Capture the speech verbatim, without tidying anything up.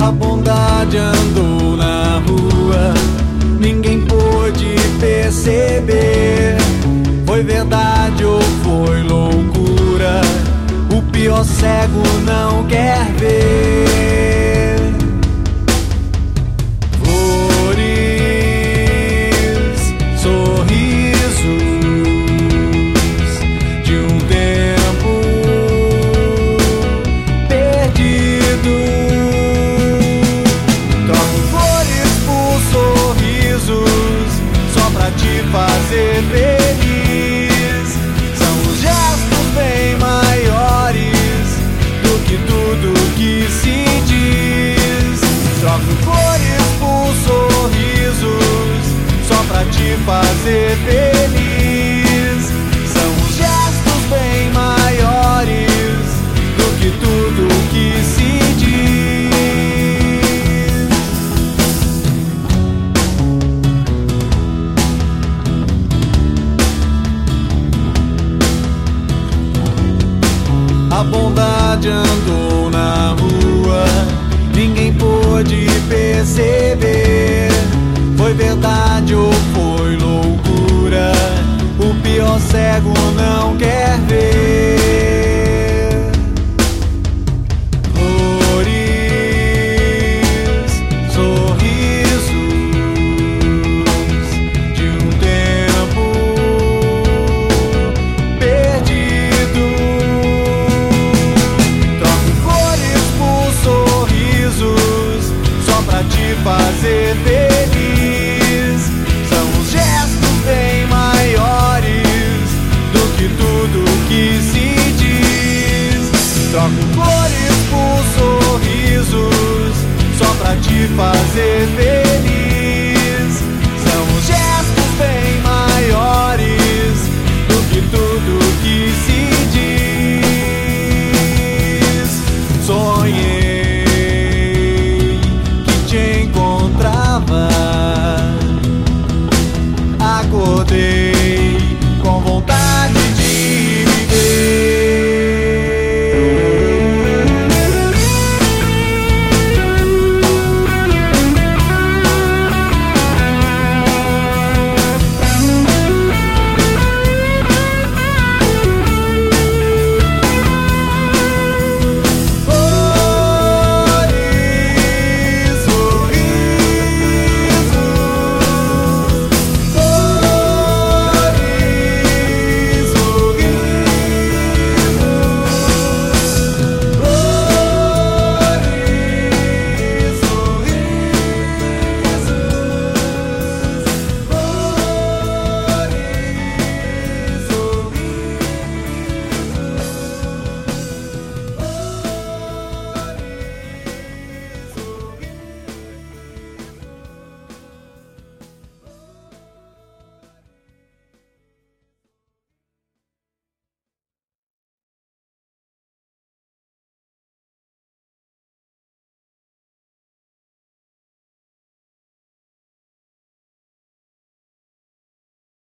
A bondade andou na rua, ninguém pôde perceber. Foi verdade ou foi loucura? O pior cego não quer ver. Flores, sorrisos de um tempo perdido. Troco flores por sorrisos só pra te fazer feliz. São os gestos bem maiores do que tudo que se diz. Troco flores por sorrisos só pra te fazer feliz. São os gestos bem maiores do que tudo que se diz. A bondade andou na rua, ninguém pôde perceber. Foi verdade ou foi loucura? O pior cego